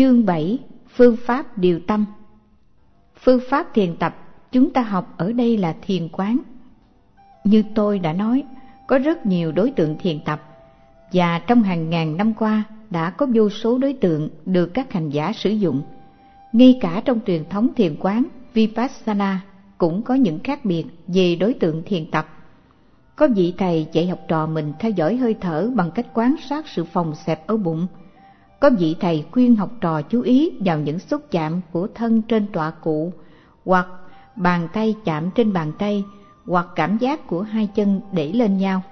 Chương 7. Phương pháp điều tâm. Phương pháp thiền tập chúng ta học ở đây là thiền quán. Như tôi đã nói, có rất nhiều đối tượng thiền tập, và trong hàng ngàn năm qua đã có vô số đối tượng được các hành giả sử dụng. Ngay cả trong truyền thống thiền quán Vipassana cũng có những khác biệt về đối tượng thiền tập. Có vị thầy dạy học trò mình theo dõi hơi thở bằng cách quan sát sự phồng xẹp ở bụng. Có vị thầy khuyên học trò chú ý vào những xúc chạm của thân trên tọa cụ, hoặc bàn tay chạm trên bàn tay, hoặc cảm giác của hai chân đẩy lên nhau.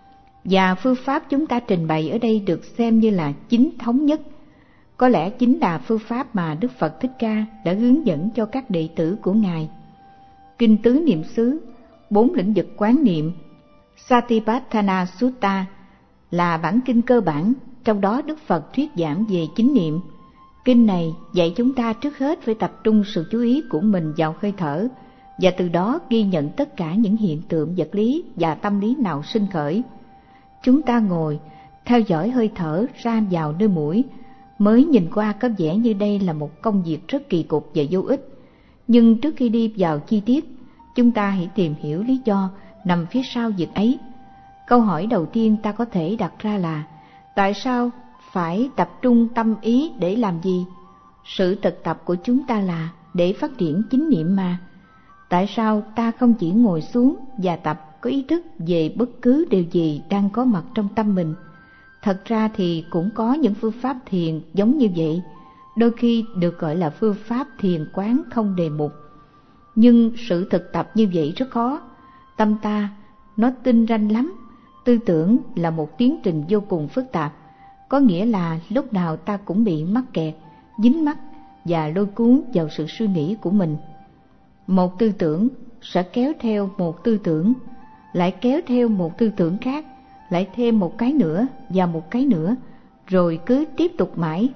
Và phương pháp chúng ta trình bày ở đây được xem như là chính thống nhất. Có lẽ chính là phương pháp mà Đức Phật Thích Ca đã hướng dẫn cho các đệ tử của Ngài. Kinh Tứ Niệm xứ, 4 lĩnh vực quán niệm, Satipatthana Sutta là bản kinh cơ bản, trong đó Đức Phật thuyết giảng về chánh niệm. Kinh này dạy chúng ta trước hết phải tập trung sự chú ý của mình vào hơi thở, và từ đó ghi nhận tất cả những hiện tượng vật lý và tâm lý nào sinh khởi. Chúng ta ngồi, theo dõi hơi thở ra vào nơi mũi, mới nhìn qua có vẻ như đây là một công việc rất kỳ cục và vô ích. Nhưng trước khi đi vào chi tiết, chúng ta hãy tìm hiểu lý do nằm phía sau việc ấy. Câu hỏi đầu tiên ta có thể đặt ra là: tại sao phải tập trung tâm ý để làm gì? Sự thực tập của chúng ta là để phát triển chánh niệm mà. Tại sao ta không chỉ ngồi xuống và tập có ý thức về bất cứ điều gì đang có mặt trong tâm mình? Thật ra thì cũng có những phương pháp thiền giống như vậy, đôi khi được gọi là phương pháp thiền quán không đề mục. Nhưng sự thực tập như vậy rất khó. Tâm ta, nó tinh ranh lắm. Tư tưởng là một tiến trình vô cùng phức tạp, có nghĩa là lúc nào ta cũng bị mắc kẹt, dính mắc và lôi cuốn vào sự suy nghĩ của mình. Một tư tưởng sẽ kéo theo một tư tưởng, lại kéo theo một tư tưởng khác, lại thêm một cái nữa và một cái nữa, rồi cứ tiếp tục mãi.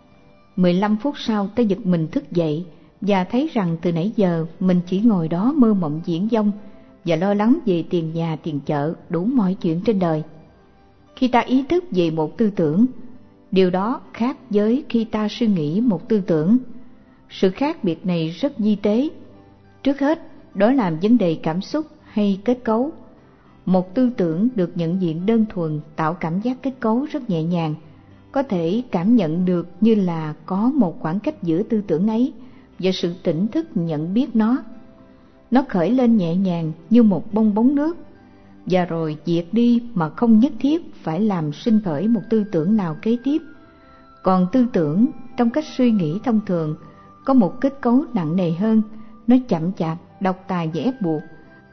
15 phút sau ta giật mình thức dậy và thấy rằng từ nãy giờ mình chỉ ngồi đó mơ mộng viển vông và lo lắng về tiền nhà tiền chợ, đủ mọi chuyện trên đời. Khi ta ý thức về một tư tưởng, điều đó khác với khi ta suy nghĩ một tư tưởng. Sự khác biệt này rất vi tế. Trước hết, đó là vấn đề cảm xúc hay kết cấu. Một tư tưởng được nhận diện đơn thuần tạo cảm giác kết cấu rất nhẹ nhàng, có thể cảm nhận được như là có một khoảng cách giữa tư tưởng ấy và sự tỉnh thức nhận biết nó. Nó khởi lên nhẹ nhàng như một bong bóng nước, và rồi diệt đi mà không nhất thiết phải làm sinh khởi một tư tưởng nào kế tiếp. Còn tư tưởng trong cách suy nghĩ thông thường có một kết cấu nặng nề hơn, nó chậm chạp, độc tài và ép buộc.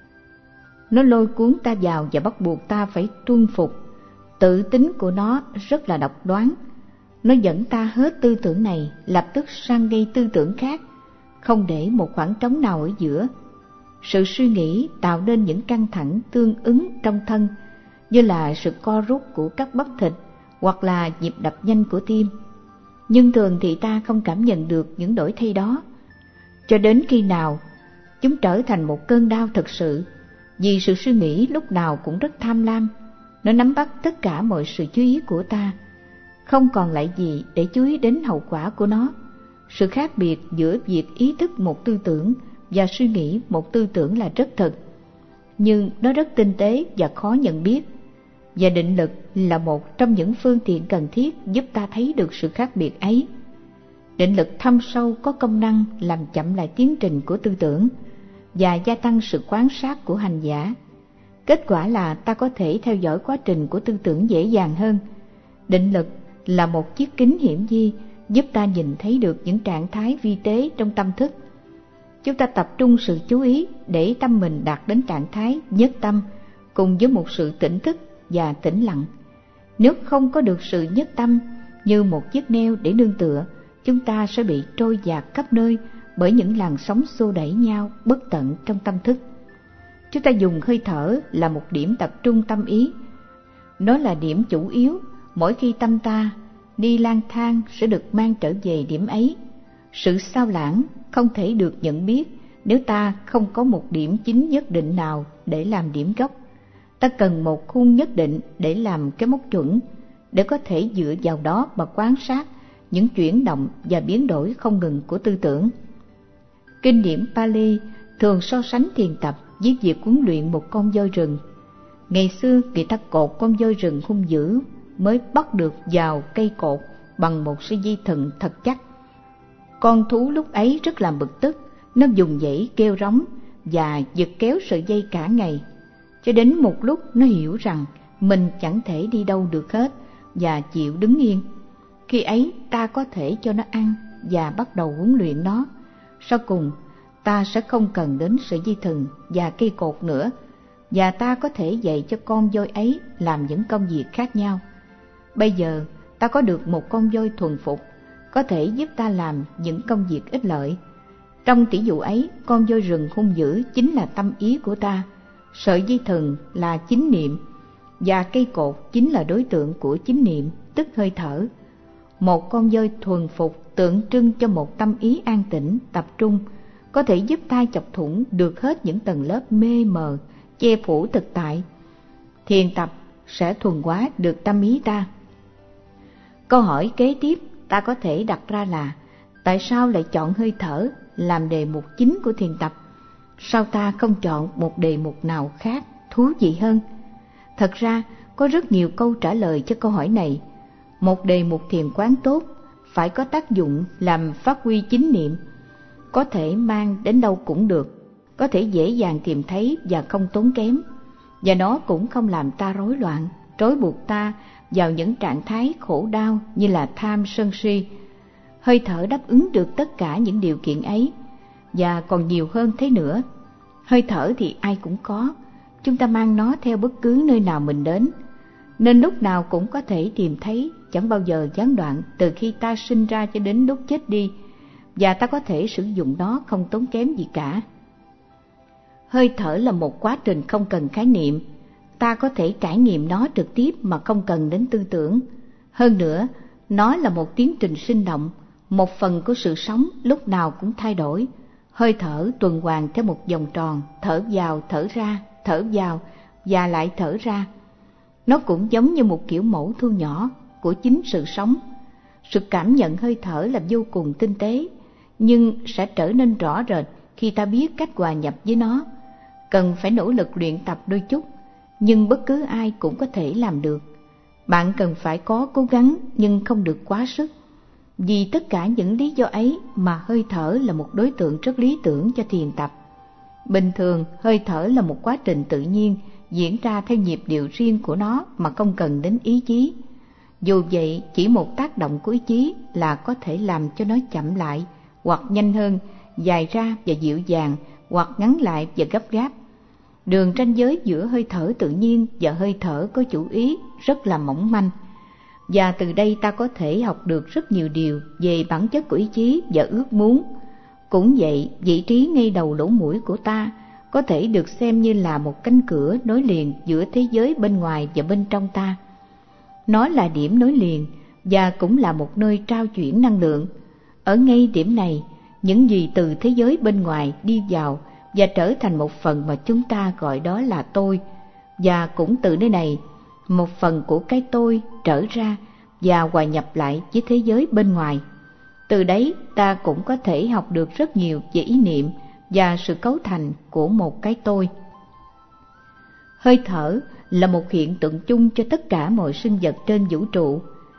Nó lôi cuốn ta vào và bắt buộc ta phải tuân phục. Tự tính của nó rất là độc đoán. Nó dẫn ta hết tư tưởng này lập tức sang gây tư tưởng khác, không để một khoảng trống nào ở giữa. Sự suy nghĩ tạo nên những căng thẳng tương ứng trong thân, như là sự co rút của các bắp thịt hoặc là nhịp đập nhanh của tim. Nhưng thường thì ta không cảm nhận được những đổi thay đó, cho đến khi nào chúng trở thành một cơn đau thực sự. Vì sự suy nghĩ lúc nào cũng rất tham lam, nó nắm bắt tất cả mọi sự chú ý của ta, không còn lại gì để chú ý đến hậu quả của nó. Sự khác biệt giữa việc ý thức một tư tưởng và suy nghĩ một tư tưởng là rất thực, nhưng nó rất tinh tế và khó nhận biết. Và định lực là một trong những phương tiện cần thiết giúp ta thấy được sự khác biệt ấy. Định lực thâm sâu có công năng làm chậm lại tiến trình của tư tưởng và gia tăng sự quan sát của hành giả. Kết quả là ta có thể theo dõi quá trình của tư tưởng dễ dàng hơn. Định lực là một chiếc kính hiển vi giúp ta nhìn thấy được những trạng thái vi tế trong tâm thức. Chúng ta tập trung sự chú ý để tâm mình đạt đến trạng thái nhất tâm cùng với một sự tỉnh thức và tĩnh lặng. Nếu không có được sự nhất tâm như một chiếc neo để nương tựa, chúng ta sẽ bị trôi dạt khắp nơi bởi những làn sóng xô đẩy nhau bất tận trong tâm thức. Chúng ta dùng hơi thở là một điểm tập trung tâm ý. Nó là điểm chủ yếu, mỗi khi tâm ta đi lang thang sẽ được mang trở về điểm ấy. Sự sao lãng không thể được nhận biết nếu ta không có một điểm chính nhất định nào để làm điểm gốc. Ta cần một khuôn nhất định để làm cái mốc chuẩn, để có thể dựa vào đó mà quan sát những chuyển động và biến đổi không ngừng của tư tưởng. Kinh điển Pali thường so sánh thiền tập với việc huấn luyện một con voi rừng. Ngày xưa người ta cột con voi rừng hung dữ mới bắt được vào cây cột bằng một sợi dây thừng thật chắc. Con thú lúc ấy rất là bực tức, nó vùng vẫy kêu rống và giật kéo sợi dây cả ngày, cho đến một lúc nó hiểu rằng mình chẳng thể đi đâu được hết và chịu đứng yên. Khi ấy ta có thể cho nó ăn và bắt đầu huấn luyện nó. Sau cùng ta sẽ không cần đến sợi dây thừng và cây cột nữa, và ta có thể dạy cho con voi ấy làm những công việc khác nhau. Bây giờ ta có được một con voi thuần phục, có thể giúp ta làm những công việc ích lợi. Trong tỷ dụ ấy, con voi rừng hung dữ chính là tâm ý của ta, sợi dây thừng là chánh niệm, và cây cột chính là đối tượng của chánh niệm, tức hơi thở. Một con voi thuần phục tượng trưng cho một tâm ý an tĩnh, tập trung, có thể giúp ta chọc thủng được hết những tầng lớp mê mờ, che phủ thực tại. Thiền tập sẽ thuần hóa được tâm ý ta. Câu hỏi kế tiếp ta có thể đặt ra là: tại sao lại chọn hơi thở làm đề mục chính của thiền tập? Sao ta không chọn một đề mục nào khác thú vị hơn? Thật ra có rất nhiều câu trả lời cho câu hỏi này. Một đề mục thiền quán tốt phải có tác dụng làm phát huy chánh niệm, có thể mang đến đâu cũng được, có thể dễ dàng tìm thấy và không tốn kém, và nó cũng không làm ta rối loạn, trói buộc ta vào những trạng thái khổ đau như là tham sân si. Hơi thở đáp ứng được tất cả những điều kiện ấy, và còn nhiều hơn thế nữa. Hơi thở thì ai cũng có, chúng ta mang nó theo bất cứ nơi nào mình đến, nên lúc nào cũng có thể tìm thấy, chẳng bao giờ gián đoạn từ khi ta sinh ra cho đến lúc chết đi, và ta có thể sử dụng nó không tốn kém gì cả. Hơi thở là một quá trình không cần khái niệm, ta có thể trải nghiệm nó trực tiếp mà không cần đến tư tưởng. Hơn nữa, nó là một tiến trình sinh động, một phần của sự sống lúc nào cũng thay đổi. Hơi thở tuần hoàn theo một vòng tròn, thở vào, thở vào và lại thở ra. Nó cũng giống như một kiểu mẫu thu nhỏ của chính sự sống. Sự cảm nhận hơi thở là vô cùng tinh tế, nhưng sẽ trở nên rõ rệt khi ta biết cách hòa nhập với nó. Cần phải nỗ lực luyện tập đôi chút, nhưng bất cứ ai cũng có thể làm được. Bạn cần phải có cố gắng nhưng không được quá sức. Vì tất cả những lý do ấy mà hơi thở là một đối tượng rất lý tưởng cho thiền tập. Bình thường, hơi thở là một quá trình tự nhiên diễn ra theo nhịp điệu riêng của nó mà không cần đến ý chí. Dù vậy, chỉ một tác động của ý chí là có thể làm cho nó chậm lại hoặc nhanh hơn, dài ra và dịu dàng hoặc ngắn lại và gấp gáp. Đường ranh giới giữa hơi thở tự nhiên và hơi thở có chủ ý rất là mỏng manh, và từ đây ta có thể học được rất nhiều điều về bản chất của ý chí và ước muốn. Cũng vậy, vị trí ngay đầu lỗ mũi của ta có thể được xem như là một cánh cửa nối liền giữa thế giới bên ngoài và bên trong ta. Nó là điểm nối liền và cũng là một nơi trao chuyển năng lượng. Ở ngay điểm này, những gì từ thế giới bên ngoài đi vào và trở thành một phần mà chúng ta gọi đó là tôi, và cũng từ nơi này, một phần của cái tôi trở ra và hòa nhập lại với thế giới bên ngoài. Từ đấy ta cũng có thể học được rất nhiều về ý niệm và sự cấu thành của một cái tôi. Hơi thở là một hiện tượng chung cho tất cả mọi sinh vật trên vũ trụ.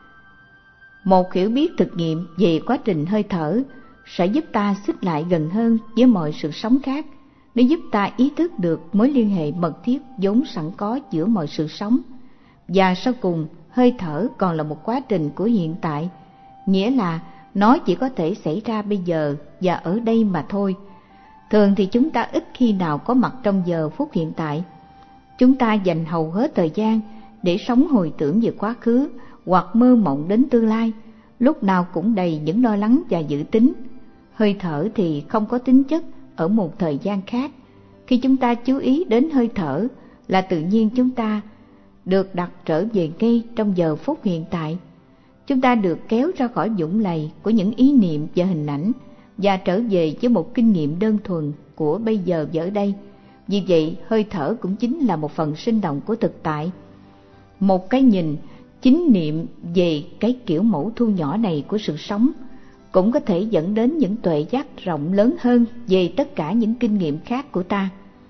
Một hiểu biết thực nghiệm về quá trình hơi thở sẽ giúp ta xích lại gần hơn với mọi sự sống khác. Nó giúp ta ý thức được mối liên hệ mật thiết vốn sẵn có giữa mọi sự sống. Và sau cùng, hơi thở còn là một quá trình của hiện tại, nghĩa là nó chỉ có thể xảy ra bây giờ và ở đây mà thôi. Thường thì chúng ta ít khi nào có mặt trong giờ phút hiện tại. Chúng ta dành hầu hết thời gian để sống hồi tưởng về quá khứ hoặc mơ mộng đến tương lai, lúc nào cũng đầy những lo lắng và dự tính. Hơi thở thì không có tính chất ở một thời gian khác. Khi chúng ta chú ý đến hơi thở là tự nhiên chúng ta được đặt trở về ngay trong giờ phút hiện tại. Chúng ta được kéo ra khỏi vũng lầy của những ý niệm và hình ảnh và trở về với một kinh nghiệm đơn thuần của bây giờ và ở đây. Vì vậy, hơi thở cũng chính là một phần sinh động của thực tại. Một cái nhìn Chính niệm về cái kiểu mẫu thu nhỏ này của sự sống cũng có thể dẫn đến những tuệ giác rộng lớn hơn về tất cả những kinh nghiệm khác của ta.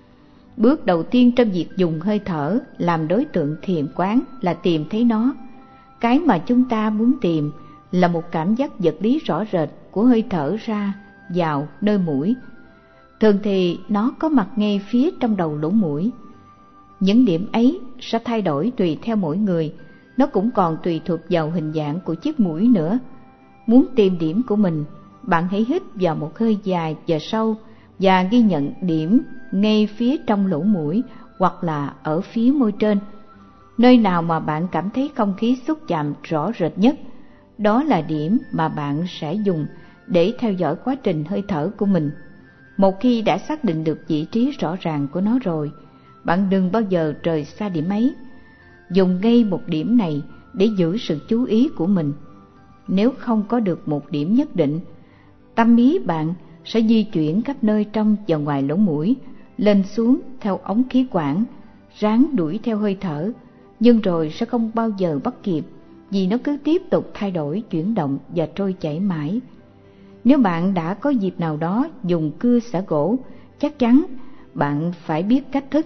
Bước đầu tiên trong việc dùng hơi thở làm đối tượng thiền quán là tìm thấy nó. Cái mà chúng ta muốn tìm là một cảm giác vật lý rõ rệt của hơi thở ra vào nơi mũi. Thường thì nó có mặt ngay phía trong đầu lỗ mũi. Những điểm ấy sẽ thay đổi tùy theo mỗi người, nó cũng còn tùy thuộc vào hình dạng của chiếc mũi nữa. Muốn tìm điểm của mình, bạn hãy hít vào một hơi dài và sâu và ghi nhận điểm ngay phía trong lỗ mũi hoặc là ở phía môi trên. Nơi nào mà bạn cảm thấy không khí xúc chạm rõ rệt nhất, đó là điểm mà bạn sẽ dùng để theo dõi quá trình hơi thở của mình. Một khi đã xác định được vị trí rõ ràng của nó rồi, bạn đừng bao giờ rời xa điểm ấy. Dùng ngay một điểm này để giữ sự chú ý của mình. Nếu không có được một điểm nhất định, tâm ý bạn sẽ di chuyển khắp nơi trong và ngoài lỗ mũi, lên xuống theo ống khí quản, ráng đuổi theo hơi thở, nhưng rồi sẽ không bao giờ bắt kịp vì nó cứ tiếp tục thay đổi, chuyển động và trôi chảy mãi. Nếu bạn đã có dịp nào đó dùng cưa xả gỗ, chắc chắn bạn phải biết cách thức.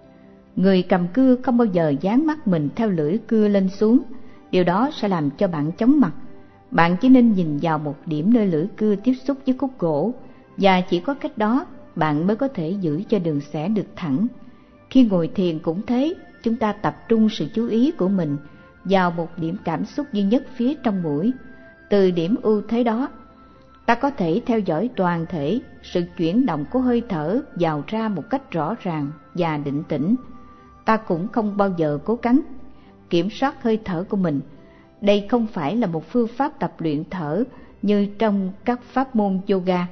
Người cầm cưa không bao giờ dán mắt mình theo lưỡi cưa lên xuống, điều đó sẽ làm cho bạn chóng mặt. Bạn chỉ nên nhìn vào một điểm nơi lưỡi cưa tiếp xúc với khúc gỗ, và chỉ có cách đó bạn mới có thể giữ cho đường xẻ được thẳng. Khi ngồi thiền cũng thế, chúng ta tập trung sự chú ý của mình vào một điểm cảm xúc duy nhất phía trong mũi. Từ điểm ưu thế đó, ta có thể theo dõi toàn thể sự chuyển động của hơi thở vào ra một cách rõ ràng và định tĩnh. Ta cũng không bao giờ cố gắng kiểm soát hơi thở của mình. Đây không phải là một phương pháp tập luyện thở như trong các pháp môn yoga.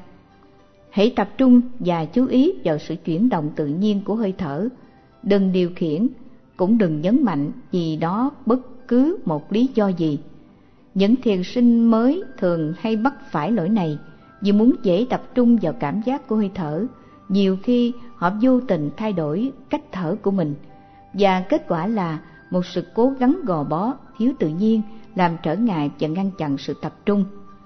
Hãy tập trung và chú ý vào sự chuyển động tự nhiên của hơi thở. Đừng điều khiển, cũng đừng nhấn mạnh vì đó bất cứ một lý do gì. Những thiền sinh mới thường hay mắc phải lỗi này, vì muốn dễ tập trung vào cảm giác của hơi thở. Nhiều khi họ vô tình thay đổi cách thở của mình, và kết quả là một sự cố gắng gò bó, thiếu tự nhiên, làm trở ngại và ngăn chặn sự tập trung.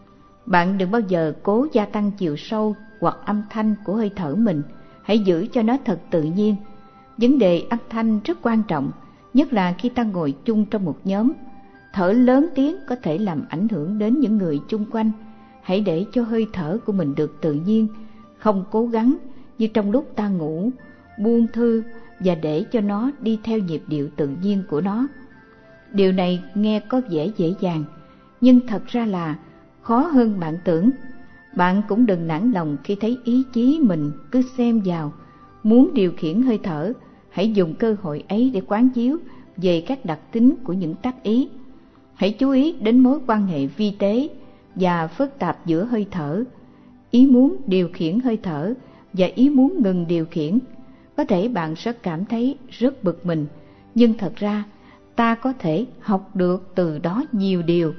Bạn đừng bao giờ cố gia tăng chiều sâu hoặc âm thanh của hơi thở mình, hãy giữ cho nó thật tự nhiên. Vấn đề âm thanh rất quan trọng, nhất là khi ta ngồi chung trong một nhóm. Thở lớn tiếng có thể làm ảnh hưởng đến những người chung quanh. Hãy để cho hơi thở của mình được tự nhiên, không cố gắng như trong lúc ta ngủ, buông thư và để cho nó đi theo nhịp điệu tự nhiên của nó. Điều này nghe có vẻ dễ dàng, nhưng thật ra là khó hơn bạn tưởng. Bạn cũng đừng nản lòng khi thấy ý chí mình cứ xem vào. Muốn điều khiển hơi thở, hãy dùng cơ hội ấy để quán chiếu về các đặc tính của những tác ý. Hãy chú ý đến mối quan hệ vi tế và phức tạp giữa hơi thở, ý muốn điều khiển hơi thở và ý muốn ngừng điều khiển. Có thể bạn sẽ cảm thấy rất bực mình, nhưng thật ra ta có thể học được từ đó nhiều điều,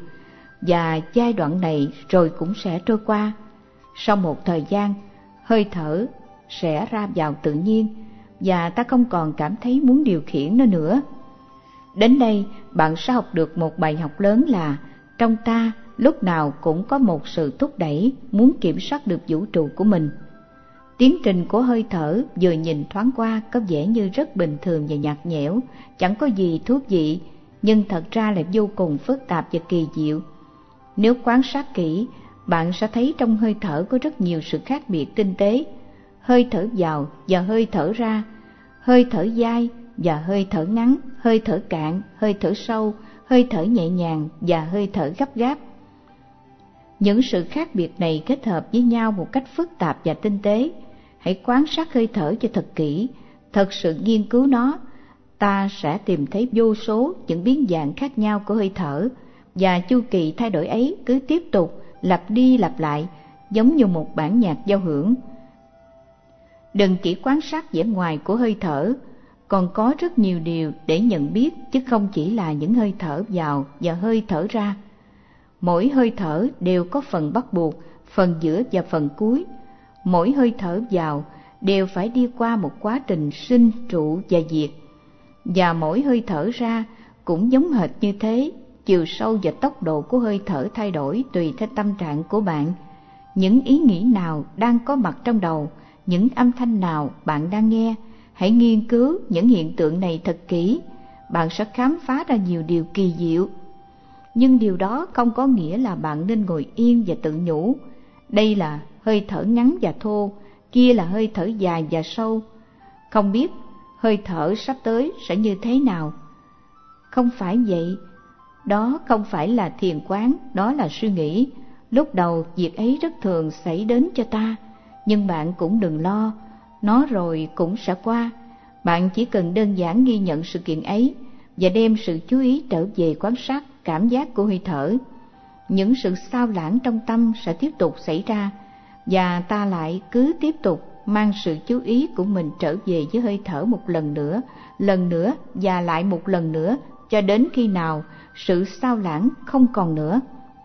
và giai đoạn này rồi cũng sẽ trôi qua. Sau một thời gian, hơi thở sẽ ra vào tự nhiên và ta không còn cảm thấy muốn điều khiển nó nữa. Đến đây bạn sẽ học được một bài học lớn là trong ta lúc nào cũng có một sự thúc đẩy muốn kiểm soát được vũ trụ của mình. Tiến trình của hơi thở vừa nhìn thoáng qua có vẻ như rất bình thường và nhạt nhẽo, chẳng có gì thú vị, nhưng thật ra lại vô cùng phức tạp và kỳ diệu. Nếu quan sát kỹ, bạn sẽ thấy trong hơi thở có rất nhiều sự khác biệt tinh tế. Hơi thở vào và hơi thở ra, hơi thở dai và hơi thở ngắn, hơi thở cạn, hơi thở sâu, hơi thở nhẹ nhàng và hơi thở gấp gáp. Những sự khác biệt này kết hợp với nhau một cách phức tạp và tinh tế. Hãy quan sát hơi thở cho thật kỹ, thật sự nghiên cứu nó. Ta sẽ tìm thấy vô số những biến dạng khác nhau của hơi thở, và chu kỳ thay đổi ấy cứ tiếp tục lặp đi lặp lại, giống như một bản nhạc giao hưởng. Đừng chỉ quan sát vẻ ngoài của hơi thở, còn có rất nhiều điều để nhận biết, chứ không chỉ là những hơi thở vào và hơi thở ra. Mỗi hơi thở đều có phần bắt buộc, phần giữa và phần cuối. Mỗi hơi thở vào đều phải đi qua một quá trình sinh, trụ và diệt. Và mỗi hơi thở ra cũng giống hệt như thế, chiều sâu và tốc độ của hơi thở thay đổi tùy theo tâm trạng của bạn. Những ý nghĩ nào đang có mặt trong đầu, những âm thanh nào bạn đang nghe, hãy nghiên cứu những hiện tượng này thật kỹ, bạn sẽ khám phá ra nhiều điều kỳ diệu. Nhưng điều đó không có nghĩa là bạn nên ngồi yên và tự nhủ, đây là hơi thở ngắn và thô, kia là hơi thở dài và sâu. Không biết hơi thở sắp tới sẽ như thế nào. Không phải vậy, đó không phải là thiền quán, đó là suy nghĩ. Lúc đầu việc ấy rất thường xảy đến cho ta, nhưng bạn cũng đừng lo, nó rồi cũng sẽ qua. Bạn chỉ cần đơn giản ghi nhận sự kiện ấy và đem sự chú ý trở về quan sát cảm giác của hơi thở. Những sự xao lãng trong tâm sẽ tiếp tục xảy ra, và ta lại cứ tiếp tục mang sự chú ý của mình trở về với hơi thở một lần nữa và lại một lần nữa, cho đến khi nào sự xao lãng không còn nữa.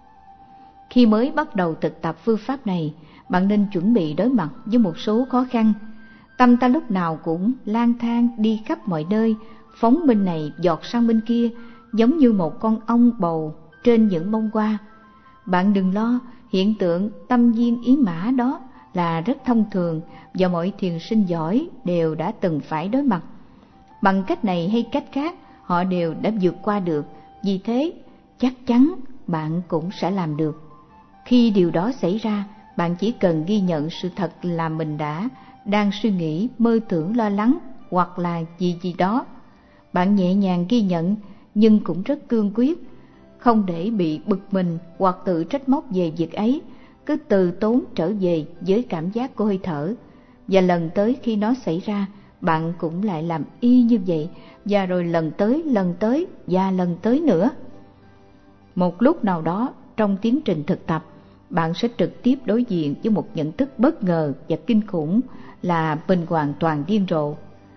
Khi mới bắt đầu thực tập phương pháp này, bạn nên chuẩn bị đối mặt với một số khó khăn. Tâm ta lúc nào cũng lang thang đi khắp mọi nơi, phóng bên này giọt sang bên kia, giống như một con ong bầu trên những bông hoa. Bạn đừng lo, hiện tượng tâm viên ý mã đó là rất thông thường và mọi thiền sinh giỏi đều đã từng phải đối mặt. Bằng cách này hay cách khác, họ đều đã vượt qua được, vì thế chắc chắn bạn cũng sẽ làm được. Khi điều đó xảy ra, bạn chỉ cần ghi nhận sự thật là mình đang suy nghĩ, mơ tưởng, lo lắng hoặc là gì đó. Bạn nhẹ nhàng ghi nhận nhưng cũng rất cương quyết, không để bị bực mình hoặc tự trách móc về việc ấy, cứ từ tốn trở về với cảm giác của hơi thở. Và lần tới khi nó xảy ra, bạn cũng lại làm y như vậy, và rồi lần tới và lần tới nữa. Một lúc nào đó trong tiến trình thực tập, bạn sẽ trực tiếp đối diện với một nhận thức bất ngờ và kinh khủng là mình hoàn toàn điên rồ.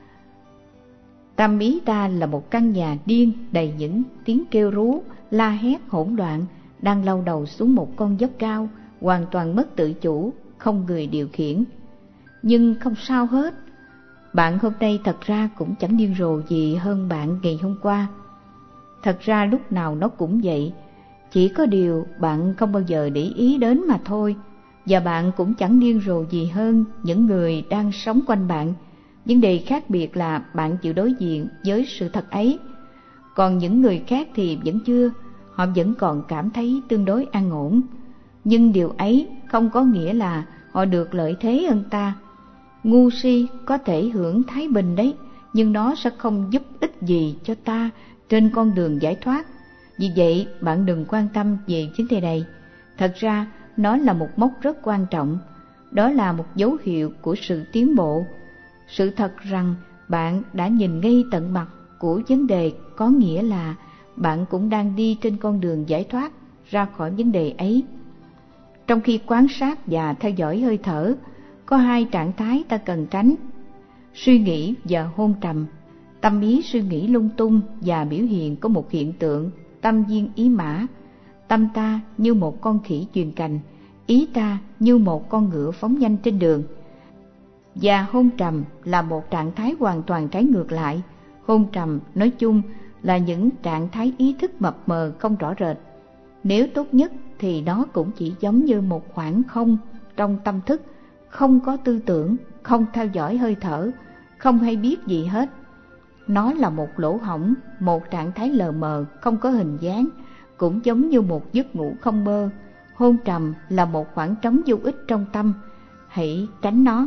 Tâm ý ta là một căn nhà điên đầy những tiếng kêu rú, la hét hỗn loạn, đang lao đầu xuống một con dốc cao, hoàn toàn mất tự chủ, không người điều khiển. Nhưng không sao hết, bạn hôm nay thật ra cũng chẳng điên rồ gì hơn bạn ngày hôm qua. Thật ra lúc nào nó cũng vậy, chỉ có điều bạn không bao giờ để ý đến mà thôi. Và bạn cũng chẳng điên rồ gì hơn những người đang sống quanh bạn. Vấn đề khác biệt là bạn chịu đối diện với sự thật ấy. Còn những người khác thì vẫn chưa, họ vẫn còn cảm thấy tương đối an ổn. Nhưng điều ấy không có nghĩa là họ được lợi thế hơn ta. Ngu si có thể hưởng thái bình đấy, nhưng nó sẽ không giúp ích gì cho ta trên con đường giải thoát. Vì vậy bạn đừng quan tâm về vấn đề này. Thật ra nó là một mốc rất quan trọng, đó là một dấu hiệu của sự tiến bộ. Sự thật rằng bạn đã nhìn ngay tận mặt của vấn đề có nghĩa là bạn cũng đang đi trên con đường giải thoát ra khỏi vấn đề ấy. Trong khi quan sát và theo dõi hơi thở, có hai trạng thái ta cần tránh: suy nghĩ và hôn trầm. Tâm ý suy nghĩ lung tung và biểu hiện có một hiện tượng tâm viên ý mã. Tâm ta như một con khỉ chuyền cành, ý ta như một con ngựa phóng nhanh trên đường. Và hôn trầm là một trạng thái hoàn toàn trái ngược lại. Hôn trầm nói chung là những trạng thái ý thức mập mờ không rõ rệt. Nếu tốt nhất thì nó cũng chỉ giống như một khoảng không trong tâm thức, không có tư tưởng, không theo dõi hơi thở, không hay biết gì hết. Nó là một lỗ hổng, một trạng thái lờ mờ, không có hình dáng, cũng giống như một giấc ngủ không mơ. Hôn trầm là một khoảng trống vô ích trong tâm, hãy tránh nó.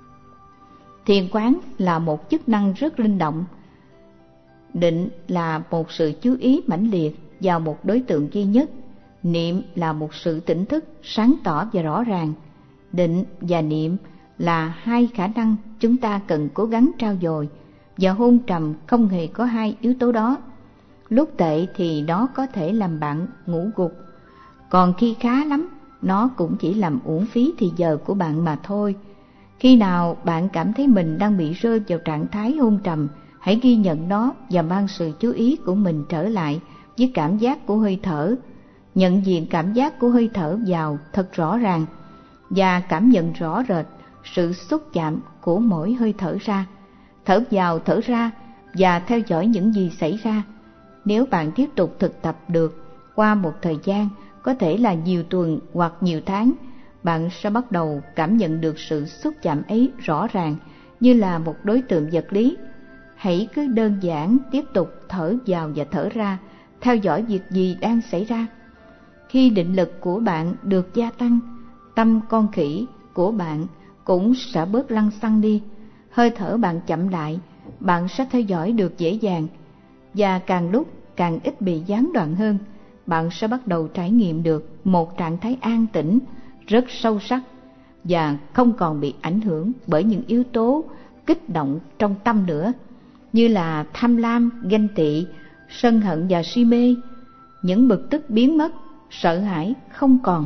Thiền quán là một chức năng rất linh động. Định là một sự chú ý mãnh liệt vào một đối tượng duy nhất. Niệm là một sự tỉnh thức sáng tỏ và rõ ràng. Định và niệm là hai khả năng chúng ta cần cố gắng trau dồi, và hôn trầm không hề có hai yếu tố đó. Lúc tệ thì nó có thể làm bạn ngủ gục, còn khi khá lắm, nó cũng chỉ làm uổng phí thì giờ của bạn mà thôi. Khi nào bạn cảm thấy mình đang bị rơi vào trạng thái hôn trầm, hãy ghi nhận nó và mang sự chú ý của mình trở lại với cảm giác của hơi thở. Nhận diện cảm giác của hơi thở vào thật rõ ràng và cảm nhận rõ rệt sự xúc chạm của mỗi hơi thở ra. Thở vào thở ra và theo dõi những gì xảy ra. Nếu bạn tiếp tục thực tập được qua một thời gian, có thể là nhiều tuần hoặc nhiều tháng, bạn sẽ bắt đầu cảm nhận được sự xúc chạm ấy rõ ràng như là một đối tượng vật lý. Hãy cứ đơn giản tiếp tục thở vào và thở ra, theo dõi việc gì đang xảy ra. Khi định lực của bạn được gia tăng, tâm con khỉ của bạn cũng sẽ bớt lăng xăng đi. Hơi thở bạn chậm lại, bạn sẽ theo dõi được dễ dàng, và càng lúc càng ít bị gián đoạn hơn. Bạn sẽ bắt đầu trải nghiệm được một trạng thái an tĩnh rất sâu sắc và không còn bị ảnh hưởng bởi những yếu tố kích động trong tâm nữa, như là tham lam, ganh tị, sân hận và si mê. Những bực tức biến mất, sợ hãi không còn.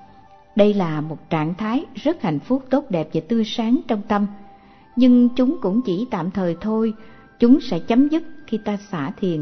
Đây là một trạng thái rất hạnh phúc, tốt đẹp và tươi sáng trong tâm. Nhưng chúng cũng chỉ tạm thời thôi, chúng sẽ chấm dứt khi ta xả thiền.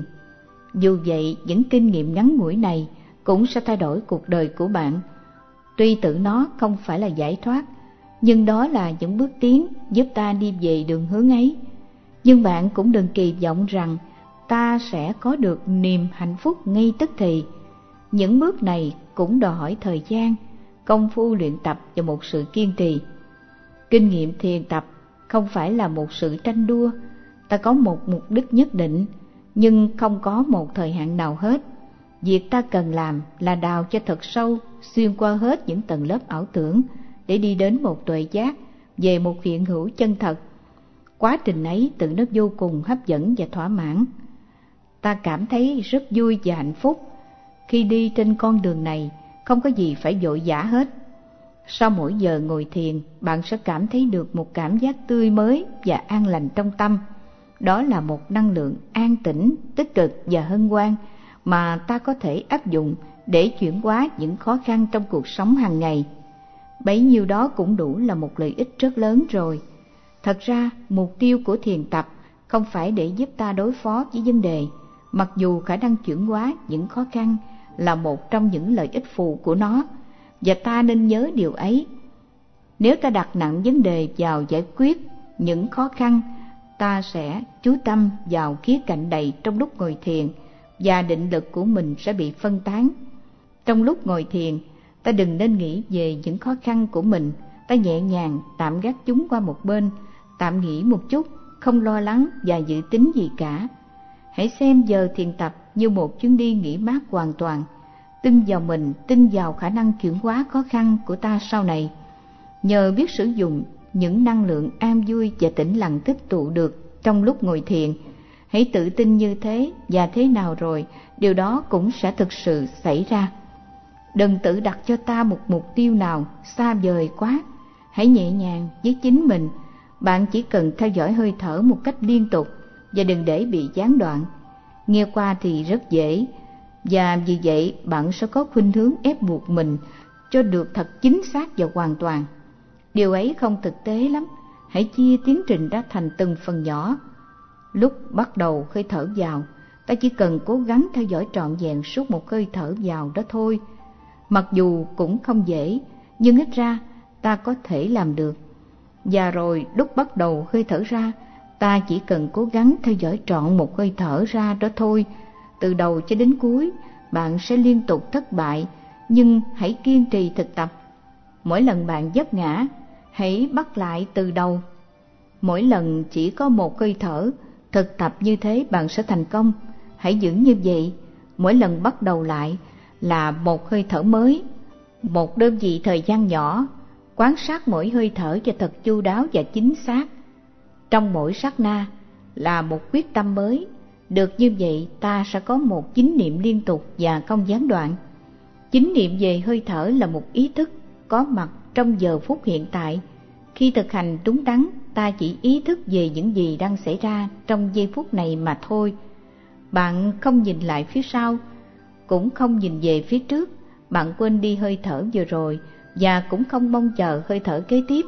Dù vậy, những kinh nghiệm ngắn ngủi này cũng sẽ thay đổi cuộc đời của bạn. Tuy tự nó không phải là giải thoát, nhưng đó là những bước tiến giúp ta đi về đường hướng ấy. Nhưng bạn cũng đừng kỳ vọng rằng ta sẽ có được niềm hạnh phúc ngay tức thì. Những bước này cũng đòi hỏi thời gian, công phu luyện tập và một sự kiên trì. Kinh nghiệm thiền tập không phải là một sự tranh đua. Ta có một mục đích nhất định, nhưng không có một thời hạn nào hết. Việc ta cần làm là đào cho thật sâu, xuyên qua hết những tầng lớp ảo tưởng để đi đến một tuệ giác về một hiện hữu chân thật. Quá trình ấy tự nó vô cùng hấp dẫn và thỏa mãn. Ta cảm thấy rất vui và hạnh phúc. Khi đi trên con đường này, không có gì phải vội vã hết. Sau mỗi giờ ngồi thiền, bạn sẽ cảm thấy được một cảm giác tươi mới và an lành trong tâm. Đó là một năng lượng an tĩnh, tích cực và hân hoan mà ta có thể áp dụng để chuyển hóa những khó khăn trong cuộc sống hàng ngày. Bấy nhiêu đó cũng đủ là một lợi ích rất lớn rồi. Thật ra, mục tiêu của thiền tập không phải để giúp ta đối phó với vấn đề, mặc dù khả năng chuyển hóa những khó khăn là một trong những lợi ích phụ của nó, và ta nên nhớ điều ấy. Nếu ta đặt nặng vấn đề vào giải quyết những khó khăn, ta sẽ chú tâm vào khía cạnh đầy trong lúc ngồi thiền, và định lực của mình sẽ bị phân tán. Trong lúc ngồi thiền, ta đừng nên nghĩ về những khó khăn của mình. Ta nhẹ nhàng tạm gác chúng qua một bên, tạm nghỉ một chút, không lo lắng và dự tính gì cả. Hãy xem giờ thiền tập như một chuyến đi nghỉ mát hoàn toàn. Tin vào mình, tin vào khả năng chuyển hóa khó khăn của ta sau này. Nhờ biết sử dụng những năng lượng an vui và tĩnh lặng tích tụ được trong lúc ngồi thiền, hãy tự tin như thế, và thế nào rồi điều đó cũng sẽ thực sự xảy ra. Đừng tự đặt cho ta một mục tiêu nào xa vời quá. Hãy nhẹ nhàng với chính mình. Bạn chỉ cần theo dõi hơi thở một cách liên tục và đừng để bị gián đoạn. Nghe qua thì rất dễ, và vì vậy bạn sẽ có khuynh hướng ép buộc mình cho được thật chính xác và hoàn toàn. Điều ấy không thực tế lắm. Hãy chia tiến trình ra thành từng phần nhỏ. Lúc bắt đầu hơi thở vào, ta chỉ cần cố gắng theo dõi trọn vẹn suốt một hơi thở vào đó thôi. Mặc dù cũng không dễ, nhưng ít ra ta có thể làm được. Và rồi lúc bắt đầu hơi thở ra, ta chỉ cần cố gắng theo dõi trọn một hơi thở ra đó thôi. Từ đầu cho đến cuối, bạn sẽ liên tục thất bại, nhưng hãy kiên trì thực tập. Mỗi lần bạn vấp ngã, hãy bắt lại từ đầu. Mỗi lần chỉ có một hơi thở, thực tập như thế bạn sẽ thành công. Hãy giữ như vậy. Mỗi lần bắt đầu lại là một hơi thở mới, một đơn vị thời gian nhỏ. Quan sát mỗi hơi thở cho thật chu đáo và chính xác. Trong mỗi sát na là một quyết tâm mới. Được như vậy, ta sẽ có một chánh niệm liên tục và không gián đoạn. Chánh niệm về hơi thở là một ý thức có mặt trong giờ phút hiện tại. Khi thực hành đúng đắn, ta chỉ ý thức về những gì đang xảy ra trong giây phút này mà thôi. Bạn không nhìn lại phía sau, cũng không nhìn về phía trước. Bạn quên đi hơi thở vừa rồi và cũng không mong chờ hơi thở kế tiếp.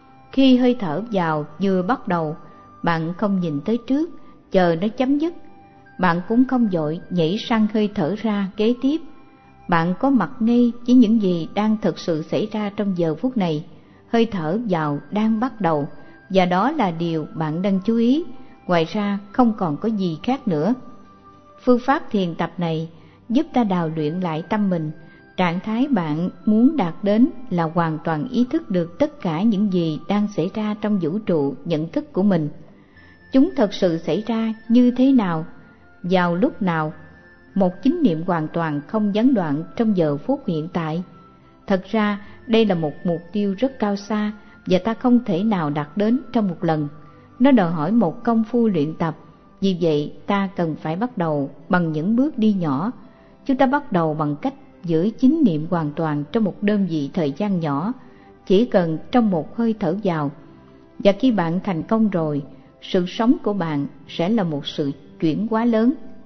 Khi hơi thở vào vừa bắt đầu, bạn không nhìn tới trước, chờ nó chấm dứt. Bạn cũng không vội nhảy sang hơi thở ra kế tiếp. Bạn có mặt ngay với những gì đang thực sự xảy ra trong giờ phút này. Hơi thở vào đang bắt đầu, và đó là điều bạn đang chú ý. Ngoài ra không còn có gì khác nữa. Phương pháp thiền tập này giúp ta đào luyện lại tâm mình. Trạng thái bạn muốn đạt đến là hoàn toàn ý thức được tất cả những gì đang xảy ra trong vũ trụ nhận thức của mình. Chúng thật sự xảy ra như thế nào, vào lúc nào, một chánh niệm hoàn toàn không gián đoạn trong giờ phút hiện tại. Thật ra đây là một mục tiêu rất cao xa và ta không thể nào đạt đến trong một lần. Nó đòi hỏi một công phu luyện tập, vì vậy ta cần phải bắt đầu bằng những bước đi nhỏ. Chúng ta bắt đầu bằng cách giữ chánh niệm hoàn toàn trong một đơn vị thời gian nhỏ, chỉ cần trong một hơi thở vào. Và khi bạn thành công rồi, sự sống của bạn sẽ là một sự chuyển hóa lớn.